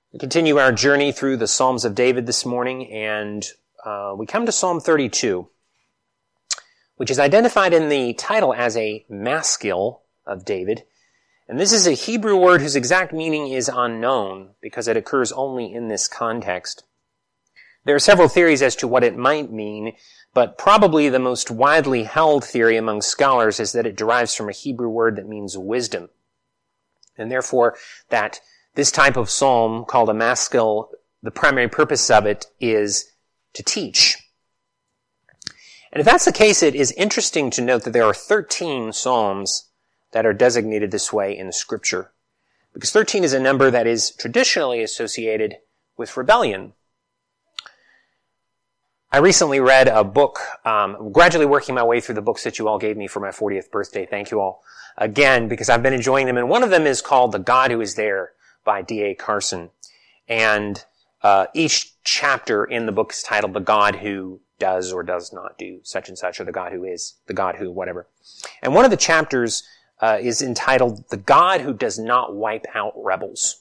We continue our journey through the Psalms of David this morning, and we come to Psalm 32, which is identified in the title as a maskil of David. And this is a Hebrew word whose exact meaning is unknown because it occurs only in this context. There are several theories as to what it might mean, but probably the most widely held theory among scholars is that it derives from a Hebrew word that means wisdom. And therefore, that this type of psalm, called a maskil, the primary purpose of it is to teach. And if that's the case, it is interesting to note that there are 13 psalms that are designated this way in the Scripture, because 13 is a number that is traditionally associated with rebellion. I recently read a book, gradually working my way through the books that you all gave me for my 40th birthday. Thank you all again, because I've been enjoying them. And one of them is called The God Who Is There by D.A. Carson. And each chapter in the book is titled The God Who Does or Does Not Do Such and Such, or The God Who Is, The God Who, whatever. And one of the chapters is entitled The God Who Does Not Wipe Out Rebels.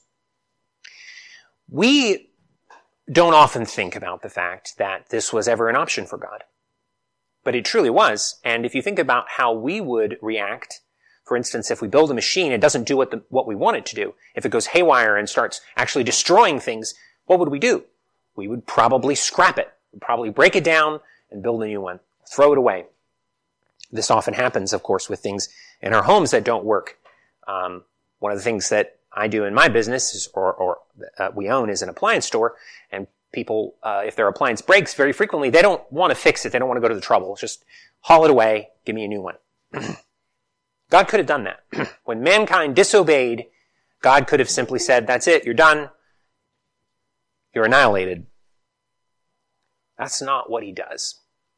We don't often think about the fact that this was ever an option for God. But it truly was. And if you think about how we would react, for instance, if we build a machine, it doesn't do what we want it to do. If it goes haywire and starts actually destroying things, what would we do? We would probably scrap it. We'd probably break it down and build a new one. Throw it away. This often happens, of course, with things in our homes that don't work. One of the things that I do in my business is, we own is an appliance store, and people, if their appliance breaks, very frequently, they don't want to fix it. They don't want to go to the trouble. Just haul it away. Give me a new one. God could have done that. When mankind disobeyed, God could have simply said, that's it, you're done. You're annihilated. That's not what he does.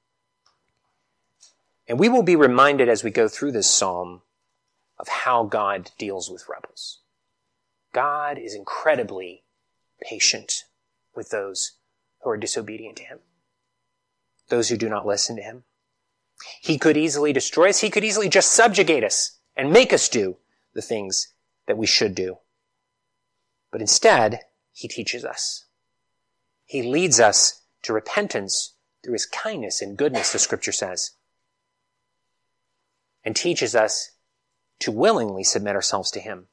And we will be reminded as we go through this psalm of how God deals with rebels. God is incredibly patient with those who are disobedient to him, those who do not listen to him. He could easily destroy us. He could easily just subjugate us and make us do the things that we should do. But instead, he teaches us. He leads us to repentance through his kindness and goodness, the Scripture says, and teaches us to willingly submit ourselves to him.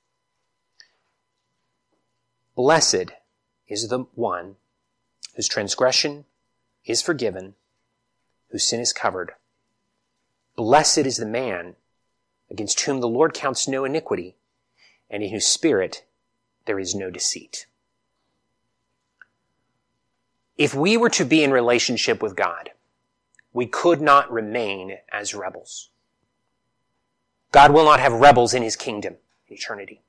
Blessed is the one whose transgression is forgiven, whose sin is covered. Blessed is the man against whom the Lord counts no iniquity, and in whose spirit there is no deceit. If we were to be in relationship with God, we could not remain as rebels. God will not have rebels in his kingdom in eternity.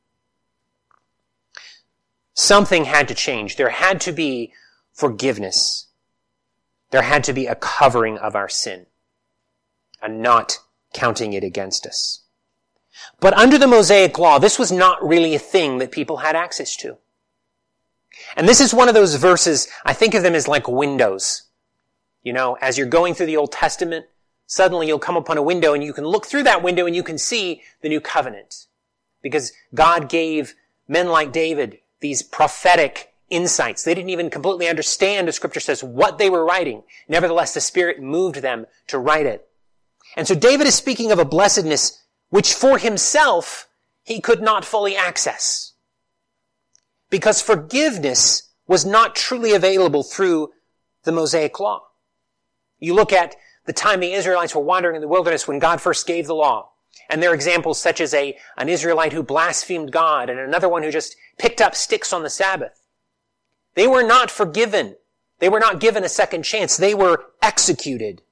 Something had to change. There had to be forgiveness. There had to be a covering of our sin, and not counting it against us. But under the Mosaic law, this was not really a thing that people had access to. And this is one of those verses, I think of them as like windows. You know, as you're going through the Old Testament, suddenly you'll come upon a window and you can look through that window and you can see the new covenant. Because God gave men like David these prophetic insights. They didn't even completely understand, the Scripture says, what they were writing. Nevertheless, the Spirit moved them to write it. And so David is speaking of a blessedness which for himself he could not fully access. Because forgiveness was not truly available through the Mosaic law. You look at the time the Israelites were wandering in the wilderness when God first gave the law. And there are examples such as an Israelite who blasphemed God and another one who just picked up sticks on the Sabbath. They were not forgiven. They were not given a second chance. They were executed.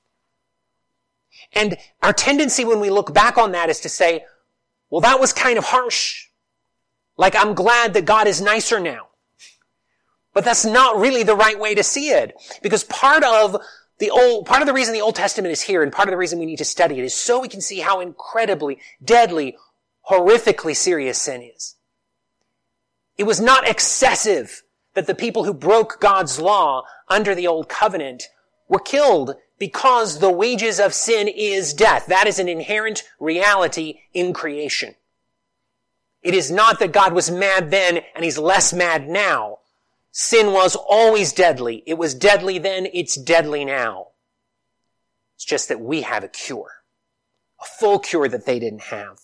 And our tendency when we look back on that is to say, well, that was kind of harsh. Like, I'm glad that God is nicer now. But that's not really the right way to see it. Because part of the reason the Old Testament is here and part of the reason we need to study it is so we can see how incredibly, deadly, horrifically serious sin is. It was not excessive that the people who broke God's law under the Old Covenant were killed because the wages of sin is death. That is an inherent reality in creation. It is not that God was mad then and he's less mad now. Sin was always deadly. It was deadly then, it's deadly now. It's just that we have a cure. A full cure that they didn't have.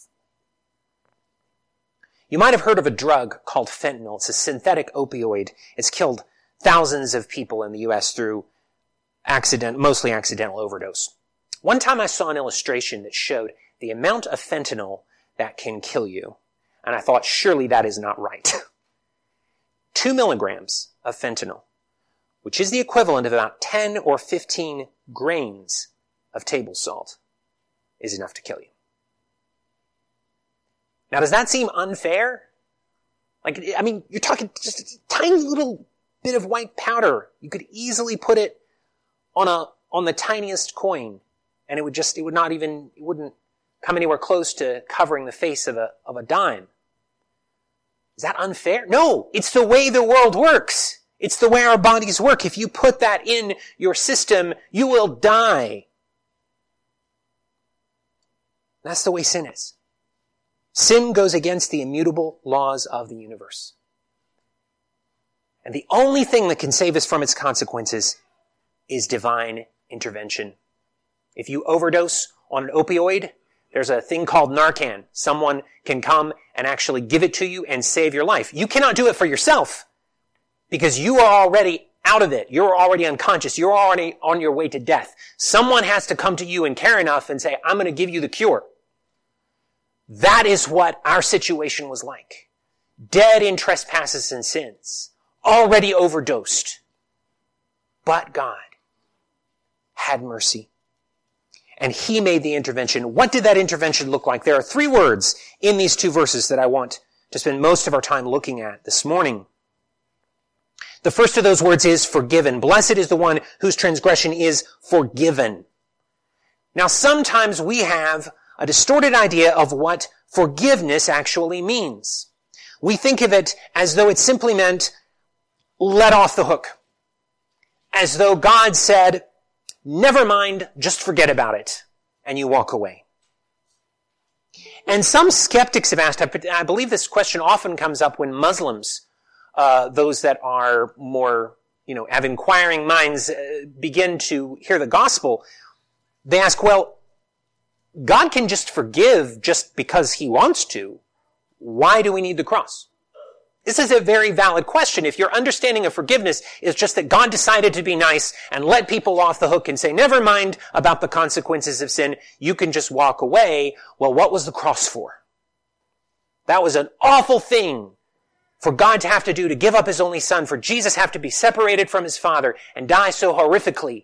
You might have heard of a drug called fentanyl. It's a synthetic opioid. It's killed thousands of people in the U.S. through mostly accidental overdose. One time I saw an illustration that showed the amount of fentanyl that can kill you. And I thought, surely that is not right. 2 milligrams of fentanyl, which is the equivalent of about 10 or 15 grains of table salt, is enough to kill you. Now, does that seem unfair? You're talking just a tiny little bit of white powder. You could easily put it on the tiniest coin, and it wouldn't come anywhere close to covering the face of a dime. Is that unfair? No, it's the way the world works. It's the way our bodies work. If you put that in your system, you will die. That's the way sin is. Sin goes against the immutable laws of the universe. And the only thing that can save us from its consequences is divine intervention. If you overdose on an opioid, there's a thing called Narcan. Someone can come and actually give it to you and save your life. You cannot do it for yourself because you are already out of it. You're already unconscious. You're already on your way to death. Someone has to come to you and care enough and say, I'm going to give you the cure. That is what our situation was like. Dead in trespasses and sins. Already overdosed. But God had mercy. And he made the intervention. What did that intervention look like? There are 3 words in these 2 verses that I want to spend most of our time looking at this morning. The first of those words is forgiven. Blessed is the one whose transgression is forgiven. Now, sometimes we have a distorted idea of what forgiveness actually means. We think of it as though it simply meant let off the hook. As though God said, never mind, just forget about it. And you walk away. And some skeptics have asked, I believe this question often comes up when Muslims, those that are more, have inquiring minds, begin to hear the gospel. They ask, well, God can just forgive just because he wants to. Why do we need the cross? This is a very valid question. If your understanding of forgiveness is just that God decided to be nice and let people off the hook and say, never mind about the consequences of sin, you can just walk away. Well, what was the cross for? That was an awful thing for God to have to do, to give up his only son, for Jesus have to be separated from his Father and die so horrifically,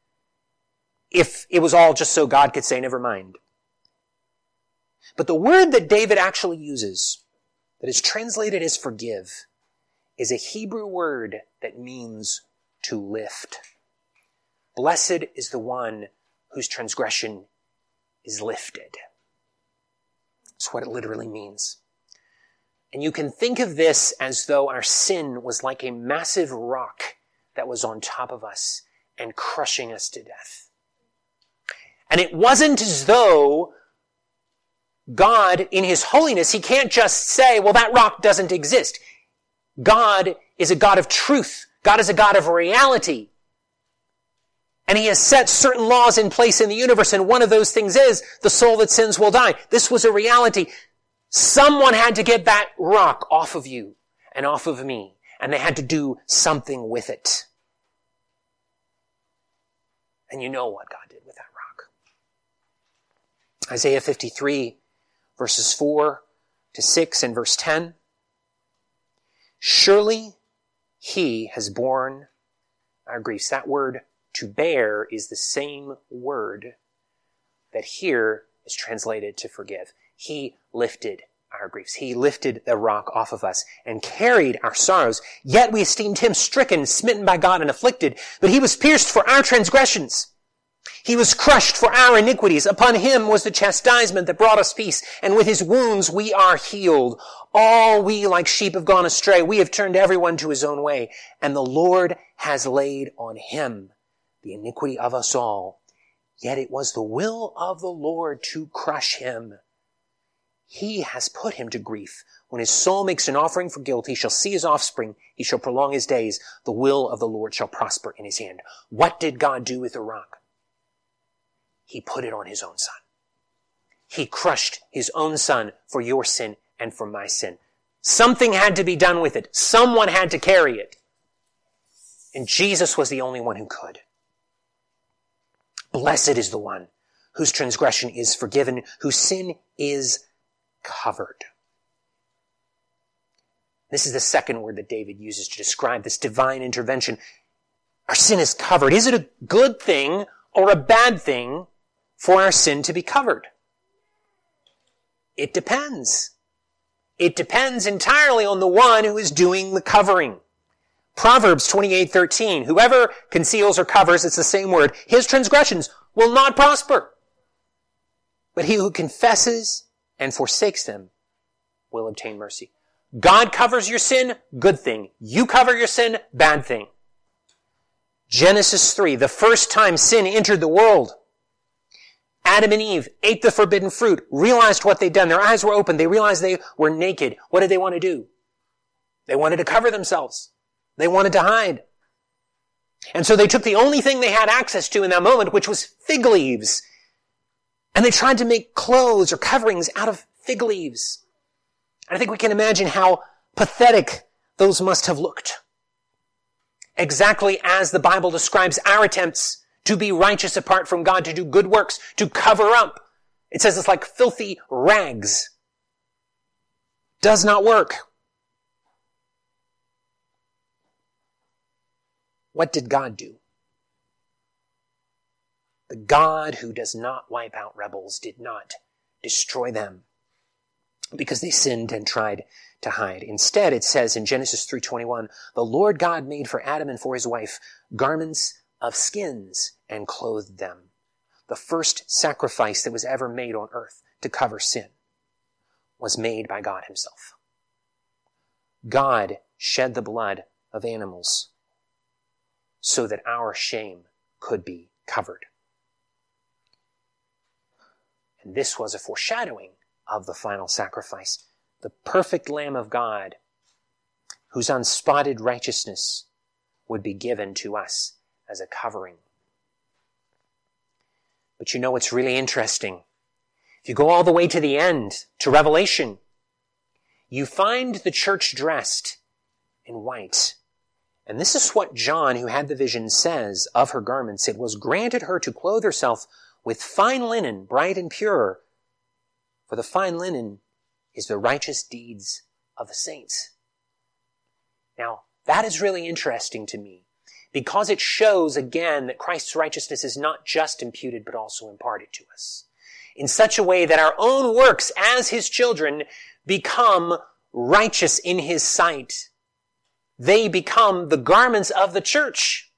if it was all just so God could say, never mind. But the word that David actually uses, that is translated as forgive, is a Hebrew word that means to lift. Blessed is the one whose transgression is lifted. That's what it literally means. And you can think of this as though our sin was like a massive rock that was on top of us and crushing us to death. And it wasn't as though God, in his holiness, he can't just say, well, that rock doesn't exist. God is a God of truth. God is a God of reality. And he has set certain laws in place in the universe, and one of those things is the soul that sins will die. This was a reality. Someone had to get that rock off of you and off of me, and they had to do something with it. And you know what God did with that rock. Isaiah 53, verses 4 to 6 and verse 10. Surely he has borne our griefs. That word to bear is the same word that here is translated to forgive. He lifted our griefs. He lifted the rock off of us and carried our sorrows. Yet we esteemed him stricken, smitten by God, and afflicted. But he was pierced for our transgressions. He was crushed for our iniquities. Upon him was the chastisement that brought us peace, and with his wounds we are healed. All we like sheep have gone astray. We have turned everyone to his own way, and the Lord has laid on him the iniquity of us all. Yet it was the will of the Lord to crush him. He has put him to grief. When his soul makes an offering for guilt, he shall see his offspring. He shall prolong his days. The will of the Lord shall prosper in his hand. What did God do with the rock? He put it on his own son. He crushed his own son for your sin and for my sin. Something had to be done with it. Someone had to carry it. And Jesus was the only one who could. Blessed is the one whose transgression is forgiven, whose sin is covered. This is the second word that David uses to describe this divine intervention. Our sin is covered. Is it a good thing or a bad thing for our sin to be covered? It depends. It depends entirely on the one who is doing the covering. Proverbs 28:13, whoever conceals or covers, it's the same word, his transgressions will not prosper. But he who confesses and forsakes them will obtain mercy. God covers your sin, good thing. You cover your sin, bad thing. Genesis 3, the first time sin entered the world, Adam and Eve ate the forbidden fruit, realized what they'd done. Their eyes were open. They realized they were naked. What did they want to do? They wanted to cover themselves. They wanted to hide. And so they took the only thing they had access to in that moment, which was fig leaves. And they tried to make clothes or coverings out of fig leaves. And I think we can imagine how pathetic those must have looked. Exactly as the Bible describes our attempts to be righteous apart from God, to do good works, to cover up. It says it's like filthy rags. Does not work. What did God do? The God who does not wipe out rebels did not destroy them because they sinned and tried to hide. Instead, it says in Genesis 3:21, the Lord God made for Adam and for his wife garments of skins and clothed them. The first sacrifice that was ever made on earth to cover sin was made by God himself. God shed the blood of animals so that our shame could be covered. And this was a foreshadowing of the final sacrifice, the perfect Lamb of God, whose unspotted righteousness would be given to us as a covering. But you know what's really interesting? If you go all the way to the end, to Revelation, you find the church dressed in white. And this is what John, who had the vision, says of her garments. It was granted her to clothe herself with fine linen, bright and pure. For the fine linen is the righteous deeds of the saints. Now, that is really interesting to me, because it shows again that Christ's righteousness is not just imputed, but also imparted to us, in such a way that our own works as his children become righteous in his sight. They become the garments of the church.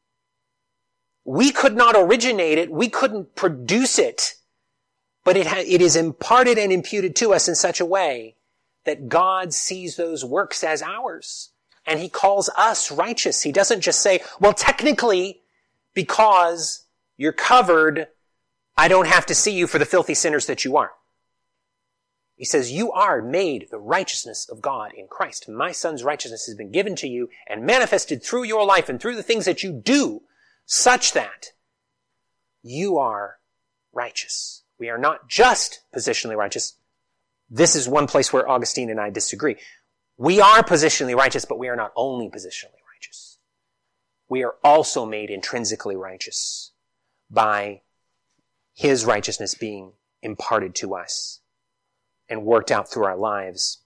We could not originate it. We couldn't produce it. But it is imparted and imputed to us in such a way that God sees those works as ours. And he calls us righteous. He doesn't just say, well, technically, because you're covered, I don't have to see you for the filthy sinners that you are. He says, you are made the righteousness of God in Christ. My Son's righteousness has been given to you and manifested through your life and through the things that you do, such that you are righteous. We are not just positionally righteous. This is one place where Augustine and I disagree. We are positionally righteous, but we are not only positionally righteous. We are also made intrinsically righteous by his righteousness being imparted to us and worked out through our lives.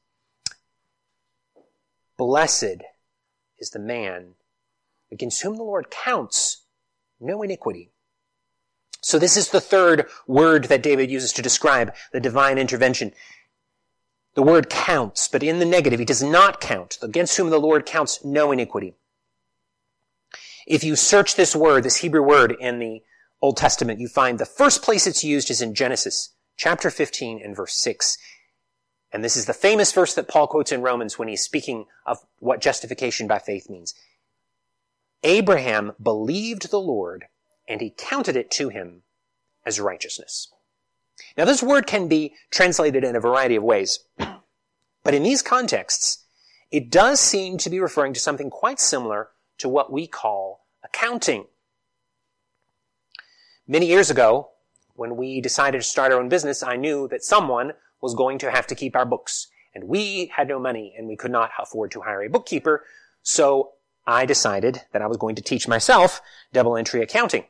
Blessed is the man against whom the Lord counts no iniquity. So this is the third word that David uses to describe the divine intervention. The word counts, but in the negative. He does not count. Against whom the Lord counts no iniquity. If you search this word, this Hebrew word in the Old Testament, you find the first place it's used is in Genesis, chapter 15 and verse 6. And this is the famous verse that Paul quotes in Romans when he's speaking of what justification by faith means. Abraham believed the Lord, and he counted it to him as righteousness. Now, this word can be translated in a variety of ways, but in these contexts, it does seem to be referring to something quite similar to what we call accounting. Many years ago, when we decided to start our own business, I knew that someone was going to have to keep our books. And we had no money, and we could not afford to hire a bookkeeper, so I decided that I was going to teach myself double entry accounting.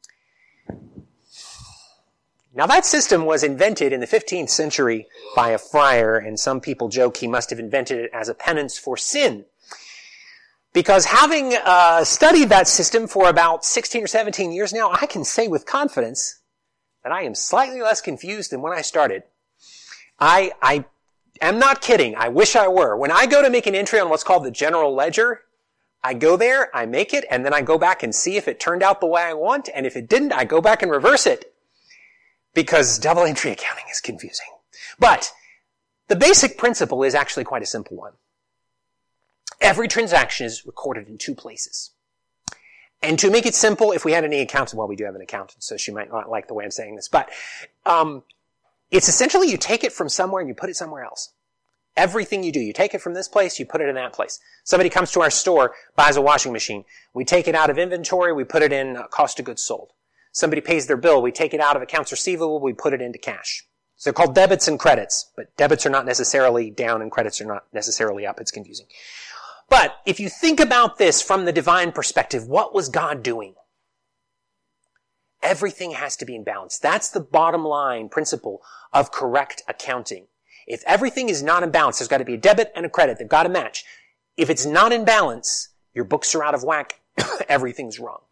Now, that system was invented in the 15th century by a friar, and some people joke he must have invented it as a penance for sin. Because having studied that system for about 16 or 17 years now, I can say with confidence that I am slightly less confused than when I started. I am not kidding. I wish I were. When I go to make an entry on what's called the general ledger, I go there, I make it, and then I go back and see if it turned out the way I want, and if it didn't, I go back and reverse it. Because double entry accounting is confusing. But the basic principle is actually quite a simple one. Every transaction is recorded in two places. And to make it simple, if we had any accountant, well, we do have an accountant, so she might not like the way I'm saying this, but it's essentially you take it from somewhere and you put it somewhere else. Everything you do, you take it from this place, you put it in that place. Somebody comes to our store, buys a washing machine. We take it out of inventory, we put it in cost of goods sold. Somebody pays their bill, we take it out of accounts receivable, we put it into cash. So they're called debits and credits, but debits are not necessarily down and credits are not necessarily up. It's confusing. But if you think about this from the divine perspective, what was God doing? Everything has to be in balance. That's the bottom line principle of correct accounting. If everything is not in balance, there's got to be a debit and a credit. They've got to match. If it's not in balance, your books are out of whack. Everything's wrong.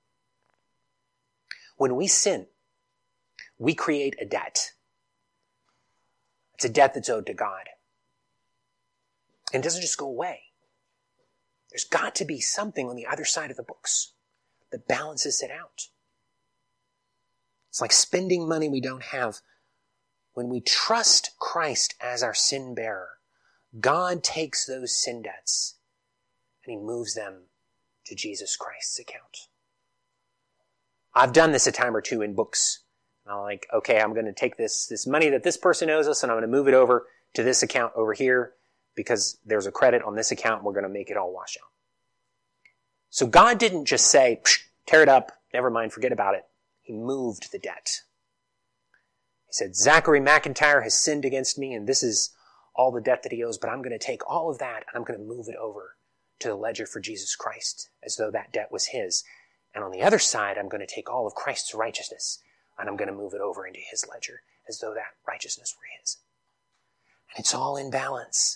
When we sin, we create a debt. It's a debt that's owed to God. And it doesn't just go away. There's got to be something on the other side of the books that balances it out. It's like spending money we don't have. When we trust Christ as our sin bearer, God takes those sin debts and he moves them to Jesus Christ's account. I've done this a time or two in books. I'm like, okay, I'm going to take this money that this person owes us and I'm going to move it over to this account over here because there's a credit on this account and we're going to make it all wash out. So God didn't just say, tear it up, never mind, forget about it. He moved the debt. He said, Zachary McIntyre has sinned against me and this is all the debt that he owes, but I'm going to take all of that and I'm going to move it over to the ledger for Jesus Christ as though that debt was his. And on the other side, I'm going to take all of Christ's righteousness and I'm going to move it over into his ledger as though that righteousness were his. And it's all in balance.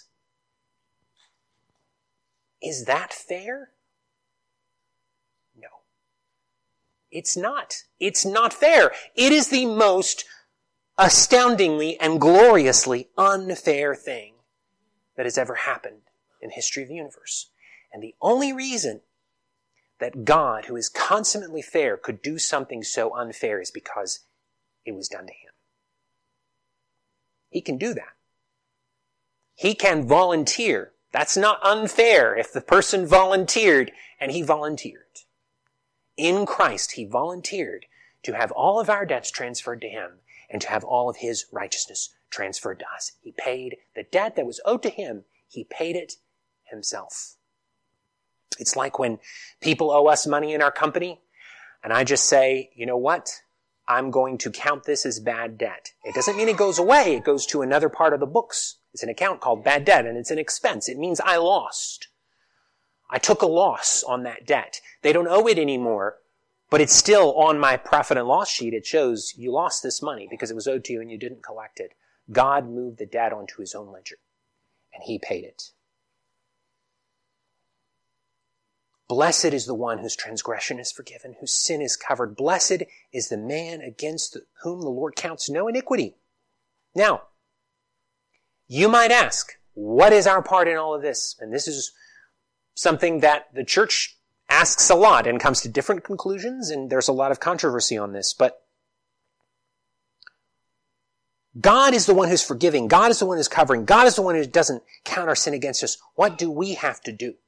Is that fair? No. It's not. It's not fair. It is the most astoundingly and gloriously unfair thing that has ever happened in the history of the universe. And the only reason that God, who is consummately fair, could do something so unfair is because it was done to him. He can do that. He can volunteer. That's not unfair if the person volunteered and he volunteered. In Christ, he volunteered to have all of our debts transferred to him and to have all of his righteousness transferred to us. He paid the debt that was owed to him. He paid it himself. It's like when people owe us money in our company, and I just say, you know what? I'm going to count this as bad debt. It doesn't mean it goes away. It goes to another part of the books. It's an account called bad debt, and it's an expense. It means I lost. I took a loss on that debt. They don't owe it anymore, but it's still on my profit and loss sheet. It shows you lost this money because it was owed to you and you didn't collect it. God moved the debt onto his own ledger, and he paid it. Blessed is the one whose transgression is forgiven, whose sin is covered. Blessed is the man against whom the Lord counts no iniquity. Now, you might ask, what is our part in all of this? And this is something that the church asks a lot and comes to different conclusions, and there's a lot of controversy on this. But God is the one who's forgiving. God is the one who's covering. God is the one who doesn't count our sin against us. What do we have to do?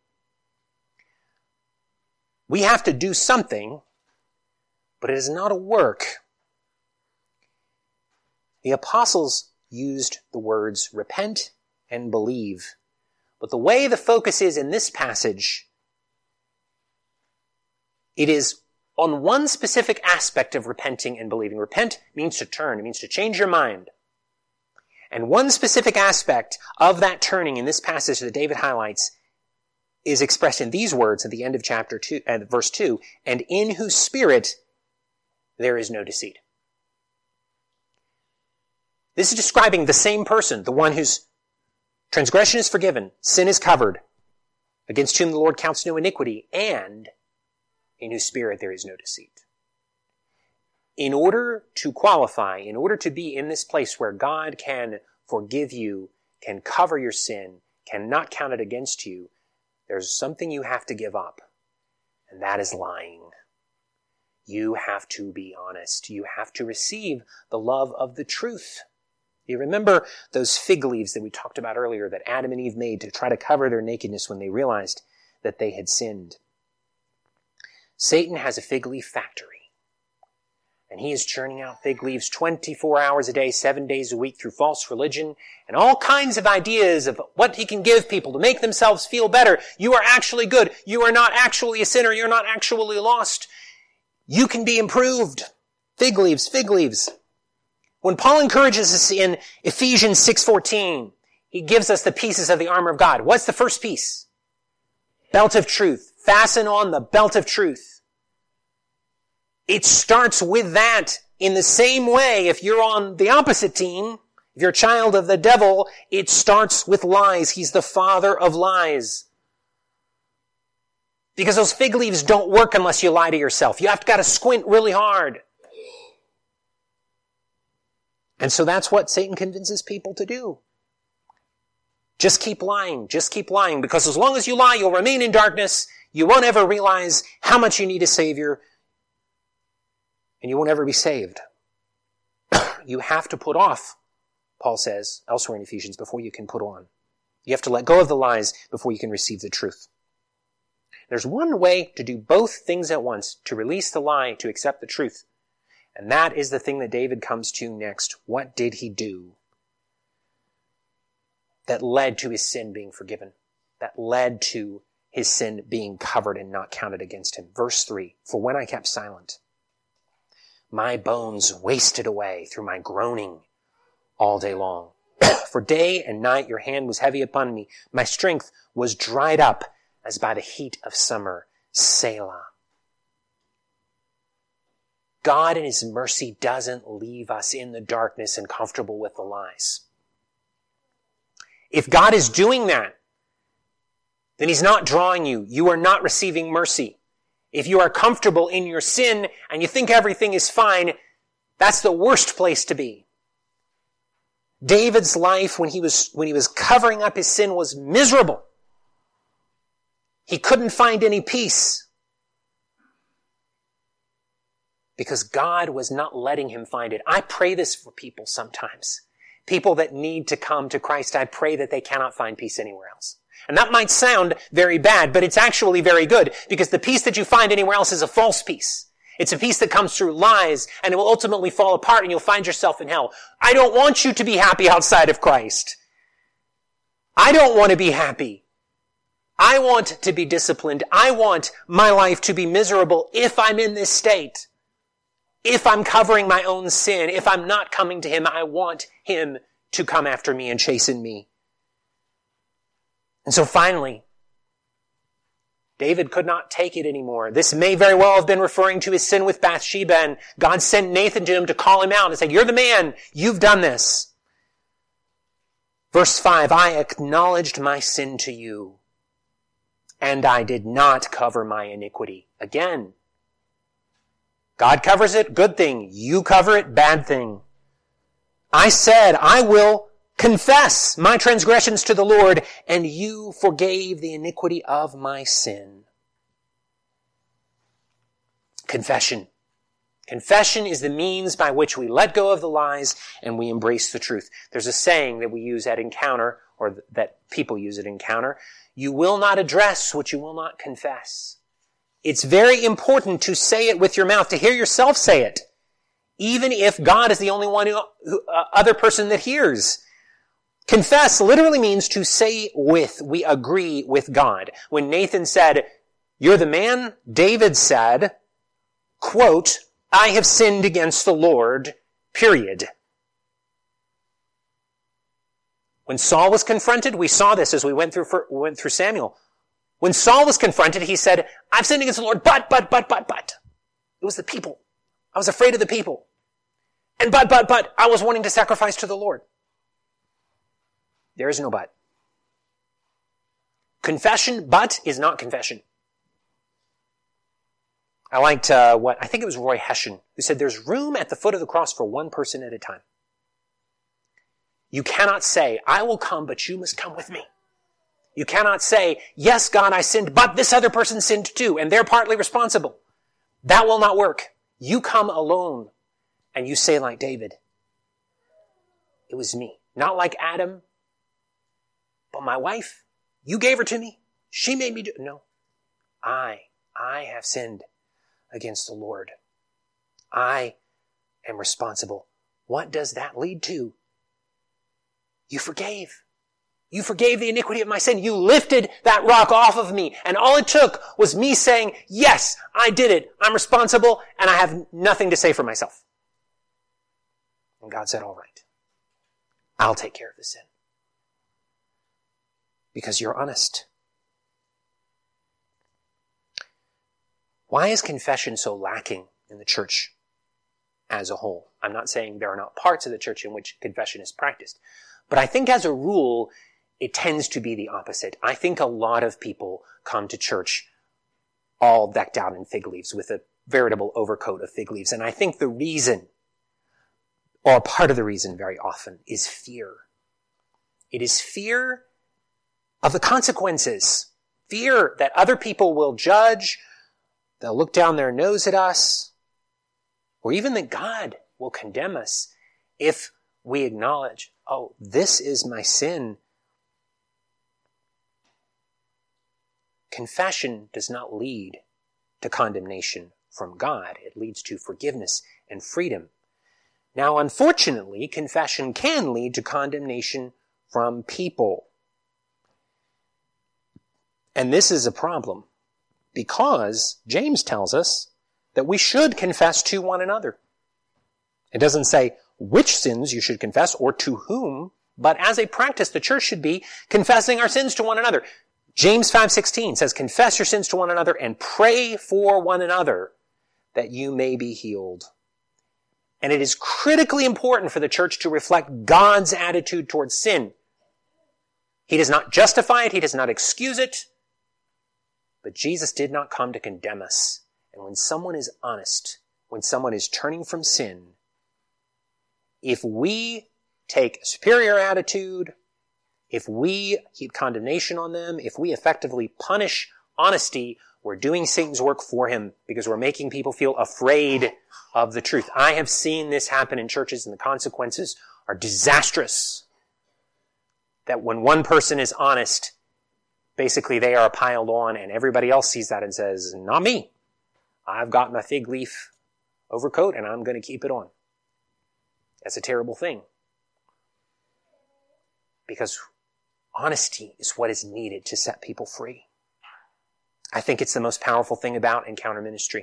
We have to do something, but it is not a work. The apostles used the words repent and believe. But the way the focus is in this passage, it is on one specific aspect of repenting and believing. Repent means to turn. It means to change your mind. And one specific aspect of that turning in this passage that David highlights is expressed in these words at the end of chapter 2, verse 2, and in whose spirit there is no deceit. This is describing the same person, the one whose transgression is forgiven, sin is covered, against whom the Lord counts no iniquity, and in whose spirit there is no deceit. In order to qualify, in order to be in this place where God can forgive you, can cover your sin, can not count it against you, there's something you have to give up, and that is lying. You have to be honest. You have to receive the love of the truth. You remember those fig leaves that we talked about earlier that Adam and Eve made to try to cover their nakedness when they realized that they had sinned. Satan has a fig leaf factory, and he is churning out fig leaves 24 hours a day, 7 days a week through false religion and all kinds of ideas of what he can give people to make themselves feel better. You are actually good. You are not actually a sinner. You're not actually lost. You can be improved. Fig leaves, fig leaves. When Paul encourages us in Ephesians 6:14, he gives us the pieces of the armor of God. What's the first piece? Belt of truth. Fasten on the belt of truth. It starts with that. In the same way, if you're on the opposite team, if you're a child of the devil, it starts with lies. He's the father of lies. Because those fig leaves don't work unless you lie to yourself. You have got to squint really hard. And so that's what Satan convinces people to do. Just keep lying. Just keep lying. Because as long as you lie, you'll remain in darkness. You won't ever realize how much you need a Savior. And you won't ever be saved. You have to put off, Paul says elsewhere in Ephesians, before you can put on. You have to let go of the lies before you can receive the truth. There's one way to do both things at once, to release the lie, to accept the truth. And that is the thing that David comes to next. What did he do that led to his sin being forgiven? That led to his sin being covered and not counted against him. Verse 3, for when I kept silent, my bones wasted away through my groaning all day long. For day and night your hand was heavy upon me. My strength was dried up as by the heat of summer. Selah. God in his mercy doesn't leave us in the darkness and comfortable with the lies. If God is doing that, then he's not drawing you. You are not receiving mercy. If you are comfortable in your sin and you think everything is fine, that's the worst place to be. David's life when he was covering up his sin was miserable. He couldn't find any peace. Because God was not letting him find it. I pray this for people sometimes. People that need to come to Christ, I pray that they cannot find peace anywhere else. And that might sound very bad, but it's actually very good, because the peace that you find anywhere else is a false peace. It's a peace that comes through lies, and it will ultimately fall apart, and you'll find yourself in hell. I don't want you to be happy outside of Christ. I don't want to be happy. I want to be disciplined. I want my life to be miserable if I'm in this state. If I'm covering my own sin, if I'm not coming to him, I want him to come after me and chasten me. And so finally, David could not take it anymore. This may very well have been referring to his sin with Bathsheba, and God sent Nathan to him to call him out and say, you're the man, you've done this. Verse 5, I acknowledged my sin to you, and I did not cover my iniquity. Again, God covers it, good thing. You cover it, bad thing. I said, I will confess my transgressions to the Lord, and you forgave the iniquity of my sin. Confession. Confession is the means by which we let go of the lies and we embrace the truth. There's a saying that we use at Encounter, or that people use at Encounter. You will not address what you will not confess. It's very important to say it with your mouth, to hear yourself say it. even if God is the only one other person that hears. Confess literally means to say with, we agree with God. When Nathan said, "You're the man," David said, quote, "I have sinned against the Lord," period. When Saul was confronted, we saw this as we went through Samuel. When Saul was confronted, he said, "I've sinned against the Lord, but. It was the people. I was afraid of the people. And but, I was wanting to sacrifice to the Lord." There is no but. Confession, but, is not confession. I liked I think it was Roy Hession, who said there's room at the foot of the cross for one person at a time. You cannot say, "I will come, but you must come with me." You cannot say, "Yes, God, I sinned, but this other person sinned too, and they're partly responsible." That will not work. You come alone, and you say like David, "It was me." Not like Adam, but my wife, you gave her to me. She made me do it. No. I have sinned against the Lord. I am responsible. What does that lead to? You forgave. You forgave the iniquity of my sin. You lifted that rock off of me. And all it took was me saying, "Yes, I did it. I'm responsible, and I have nothing to say for myself." And God said, "All right. I'll take care of the sin." Because you're honest. Why is confession so lacking in the church as a whole? I'm not saying there are not parts of the church in which confession is practiced. But I think as a rule, it tends to be the opposite. I think a lot of people come to church all decked out in fig leaves with a veritable overcoat of fig leaves. And I think the reason, or part of the reason very often, is fear. It is fear of the consequences. Fear that other people will judge, they'll look down their nose at us, or even that God will condemn us if we acknowledge, "Oh, this is my sin." Confession does not lead to condemnation from God. It leads to forgiveness and freedom. Now, unfortunately, confession can lead to condemnation from people. And this is a problem because James tells us that we should confess to one another. It doesn't say which sins you should confess or to whom, but as a practice, the church should be confessing our sins to one another. James 5:16 says, "Confess your sins to one another and pray for one another that you may be healed." And it is critically important for the church to reflect God's attitude towards sin. He does not justify it. He does not excuse it. But Jesus did not come to condemn us. And when someone is honest, when someone is turning from sin, if we take a superior attitude, if we heap condemnation on them, if we effectively punish honesty, we're doing Satan's work for him because we're making people feel afraid of the truth. I have seen this happen in churches, and the consequences are disastrous. That when one person is honest, basically they are piled on, and everybody else sees that and says, "Not me. I've got my fig leaf overcoat and I'm going to keep it on." That's a terrible thing. Because honesty is what is needed to set people free. I think it's the most powerful thing about Encounter Ministry.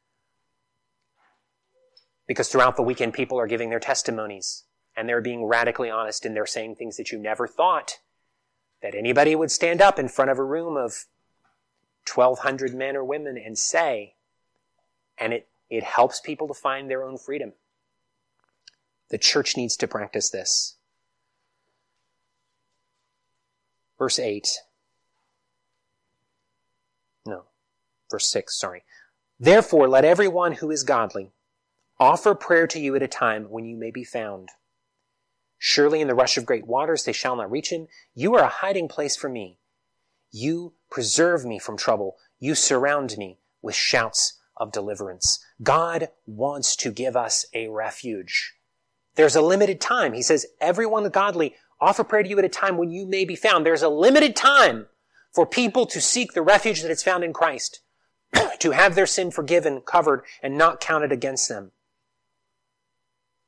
Because throughout the weekend, people are giving their testimonies, and they're being radically honest, and they're saying things that you never thought that anybody would stand up in front of a room of 1,200 men or women and say. And it helps people to find their own freedom. The church needs to practice this. Verse 6, sorry. "Therefore, let everyone who is godly offer prayer to you at a time when you may be found. Surely in the rush of great waters they shall not reach him. You are a hiding place for me. You preserve me from trouble. You surround me with shouts of deliverance." God wants to give us a refuge. There's a limited time. He says, everyone godly, offer prayer to you at a time when you may be found. There's a limited time for people to seek the refuge that is found in Christ, to have their sin forgiven, covered, and not counted against them.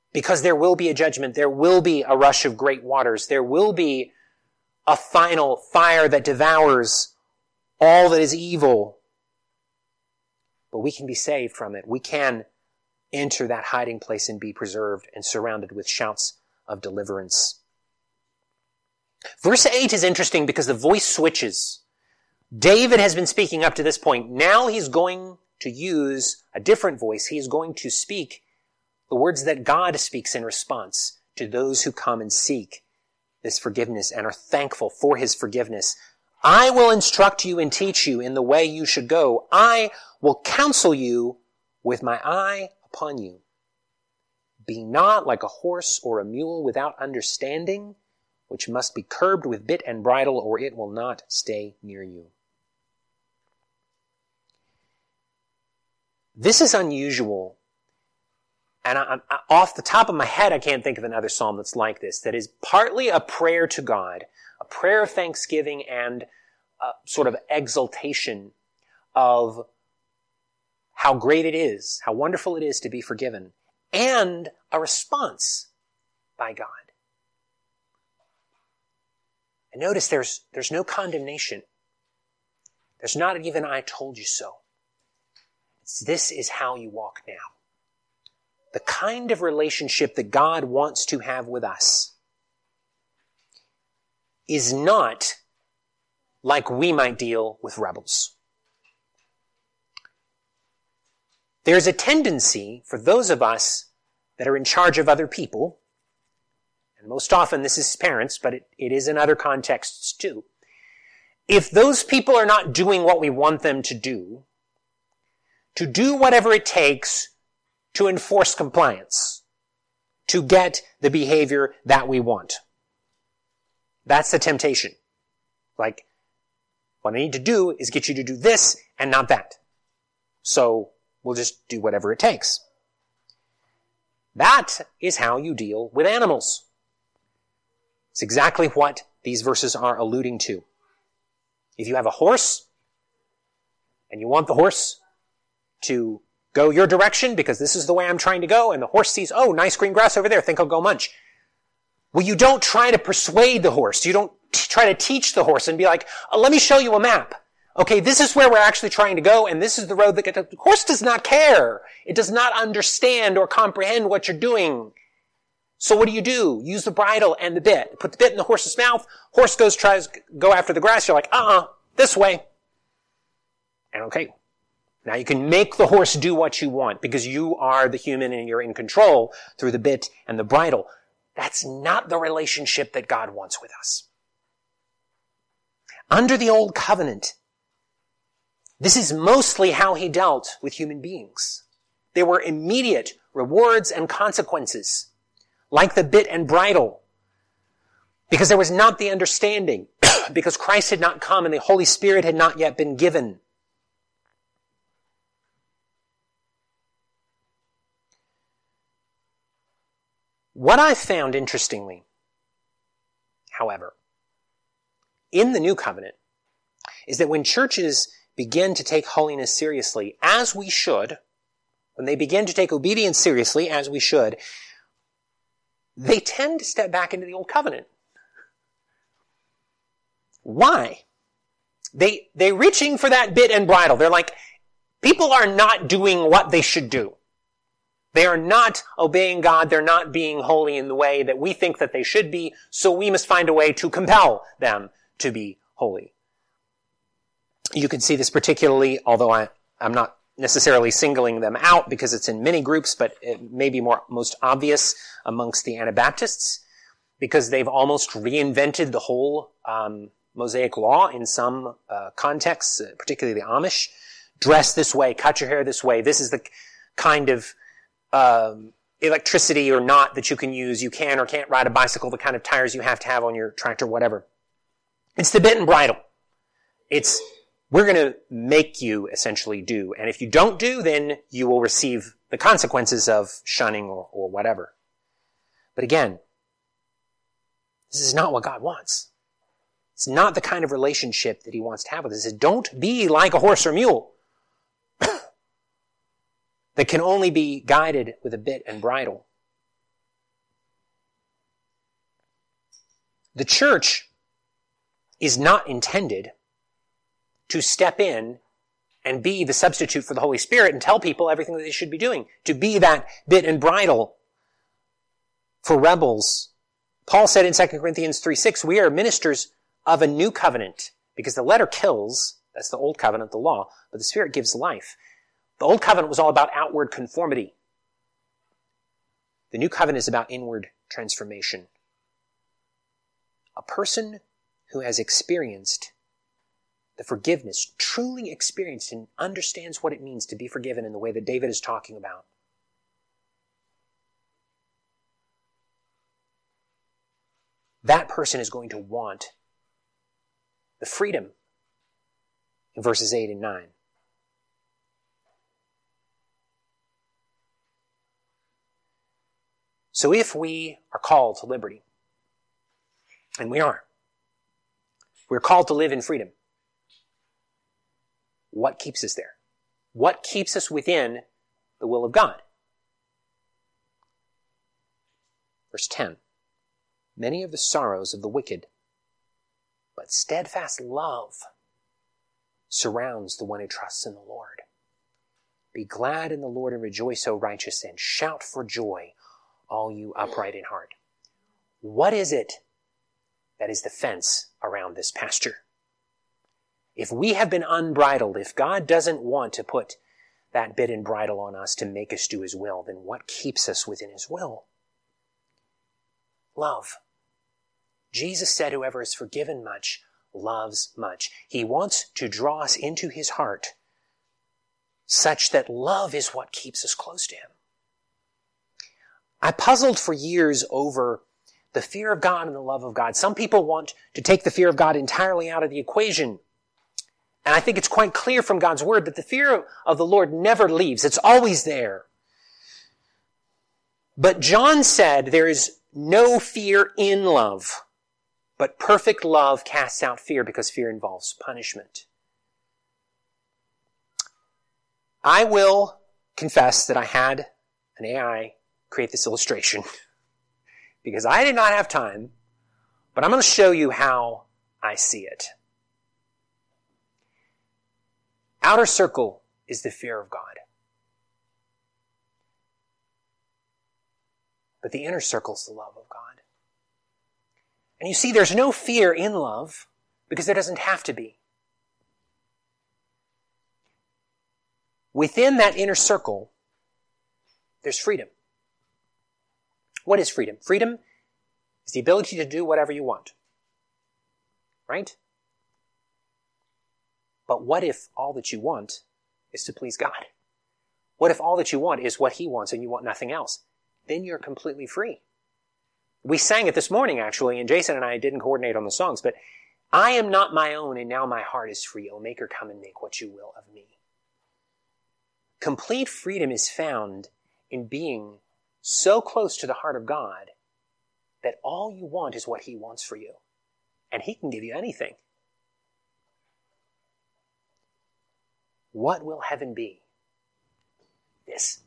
Because there will be a judgment. There will be a rush of great waters. There will be a final fire that devours all that is evil. But we can be saved from it. We can enter that hiding place and be preserved and surrounded with shouts of deliverance. Verse 8 is interesting because the voice switches. David has been speaking up to this point. Now he's going to use a different voice. He is going to speak the words that God speaks in response to those who come and seek this forgiveness and are thankful for his forgiveness. I will instruct you and teach you in the way you should go. I will counsel you with my eye upon you. Be not like a horse or a mule without understanding, which must be curbed with bit and bridle, or it will not stay near you. This is unusual. And off the top of my head, I can't think of another psalm that's like this, that is partly a prayer to God, a prayer of thanksgiving and a sort of exaltation of how great it is, how wonderful it is to be forgiven, and a response by God. And notice there's no condemnation. There's not even I told you so. This is how you walk now. The kind of relationship that God wants to have with us is not like we might deal with rebels. There's a tendency for those of us that are in charge of other people, and most often this is parents, but it is in other contexts too. If those people are not doing what we want them to do whatever it takes to enforce compliance, to get the behavior that we want. That's the temptation. Like, what I need to do is get you to do this and not that. So we'll just do whatever it takes. That is how you deal with animals. It's exactly what these verses are alluding to. If you have a horse, and you want the horse to go your direction because this is the way I'm trying to go, and the horse sees, oh, nice green grass over there, think I'll go munch. Well, you don't try to persuade the horse. You don't try to teach the horse and be like, let me show you a map. Okay, this is where we're actually trying to go, and this is the road that the horse does not care. It does not understand or comprehend what you're doing. So what do? Use the bridle and the bit. Put the bit in the horse's mouth. Horse tries to go after the grass. You're like, this way. And okay, now you can make the horse do what you want because you are the human and you're in control through the bit and the bridle. That's not the relationship that God wants with us. Under the old covenant, this is mostly how he dealt with human beings. There were immediate rewards and consequences, like the bit and bridle, because there was not the understanding, because Christ had not come and the Holy Spirit had not yet been given. What I found interestingly, however, in the New Covenant, is that when churches begin to take holiness seriously, as we should, when they begin to take obedience seriously, as we should, they tend to step back into the Old Covenant. Why? They're reaching for that bit and bridle. They're like, people are not doing what they should do. They are not obeying God. They're not being holy in the way that we think that they should be, so we must find a way to compel them to be holy. You can see this particularly, although I'm not necessarily singling them out because it's in many groups, but it may be most obvious amongst the Anabaptists because they've almost reinvented the whole Mosaic law in some contexts, particularly the Amish. Dress this way, cut your hair this way. This is the kind of electricity or not that you can use. You can or can't ride a bicycle, the kind of tires you have to have on your tractor, whatever. It's the bit and bridle. We're going to make you essentially do. And if you don't do, then you will receive the consequences of shunning or whatever. But again, this is not what God wants. It's not the kind of relationship that he wants to have with us. He says, don't be like a horse or mule that can only be guided with a bit and bridle. The church is not intended to step in and be the substitute for the Holy Spirit and tell people everything that they should be doing, to be that bit and bridle for rebels. Paul said in 2 Corinthians 3:6, we are ministers of a new covenant, because the letter kills, that's the old covenant, the law, but the Spirit gives life. The old covenant was all about outward conformity. The new covenant is about inward transformation. A person who has experienced the forgiveness, truly experienced and understands what it means to be forgiven in the way that David is talking about, that person is going to want the freedom in verses 8 and 9. So if we are called to liberty, and we are, we're called to live in freedom, what keeps us there? What keeps us within the will of God? Verse 10. Many of the sorrows of the wicked, but steadfast love surrounds the one who trusts in the Lord. Be glad in the Lord and rejoice, O righteous, and shout for joy, all you upright in heart. What is it that is the fence around this pasture? If we have been unbridled, if God doesn't want to put that bit and bridle on us to make us do his will, then what keeps us within his will? Love. Jesus said, whoever is forgiven much loves much. He wants to draw us into his heart such that love is what keeps us close to him. I puzzled for years over the fear of God and the love of God. Some people want to take the fear of God entirely out of the equation. And I think it's quite clear from God's word that the fear of the Lord never leaves. It's always there. But John said there is no fear in love, but perfect love casts out fear, because fear involves punishment. I will confess that I had an AI create this illustration because I did not have time, but I'm going to show you how I see it. Outer circle is the fear of God. But the inner circle is the love of God. And you see, there's no fear in love because there doesn't have to be. Within that inner circle, there's freedom. What is freedom? Freedom is the ability to do whatever you want. Right? But what if all that you want is to please God? What if all that you want is what he wants and you want nothing else? Then you're completely free. We sang it this morning, actually, and Jason and I didn't coordinate on the songs, but I am not my own, and now my heart is free. O Maker, come and make what you will of me. Complete freedom is found in being so close to the heart of God that all you want is what he wants for you, and he can give you anything. What will heaven be? This.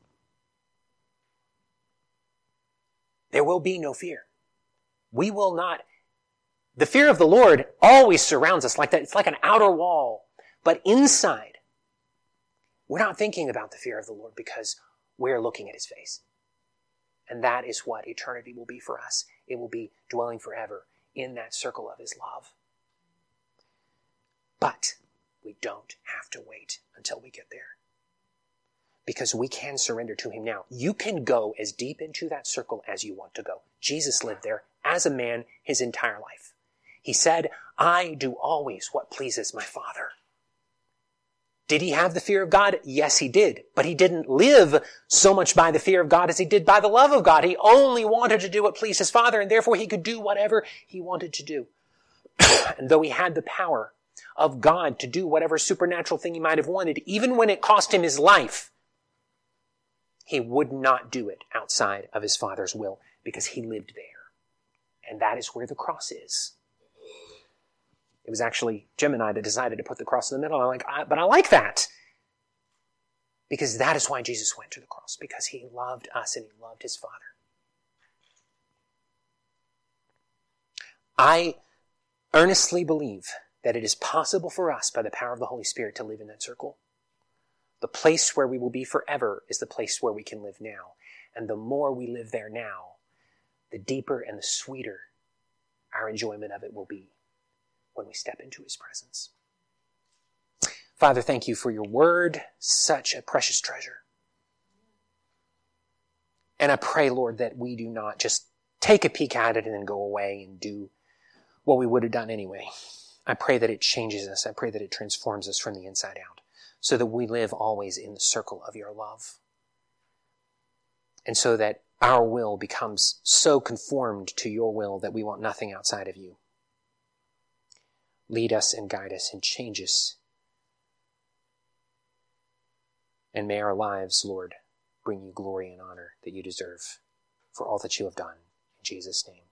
There will be no fear. We will not. The fear of the Lord always surrounds us like that. It's like an outer wall. But inside, we're not thinking about the fear of the Lord because we're looking at his face. And that is what eternity will be for us. It will be dwelling forever in that circle of his love. But we don't have to wait until we get there, because we can surrender to him now. You can go as deep into that circle as you want to go. Jesus lived there as a man his entire life. He said, I do always what pleases my Father. Did he have the fear of God? Yes, he did. But he didn't live so much by the fear of God as he did by the love of God. He only wanted to do what pleased his Father, and therefore he could do whatever he wanted to do. And though he had the power of God to do whatever supernatural thing he might have wanted, even when it cost him his life, he would not do it outside of his Father's will, because he lived there. And that is where the cross is. It was actually Jim and I that decided to put the cross in the middle. But I like that. Because that is why Jesus went to the cross. Because he loved us and he loved his Father. I earnestly believe that it is possible for us by the power of the Holy Spirit to live in that circle. The place where we will be forever is the place where we can live now. And the more we live there now, the deeper and the sweeter our enjoyment of it will be when we step into his presence. Father, thank you for your word, such a precious treasure. And I pray, Lord, that we do not just take a peek at it and then go away and do what we would have done anyway. I pray that it changes us. I pray that it transforms us from the inside out so that we live always in the circle of your love. And so that our will becomes so conformed to your will that we want nothing outside of you. Lead us and guide us and change us. And may our lives, Lord, bring you glory and honor that you deserve for all that you have done. In Jesus' name.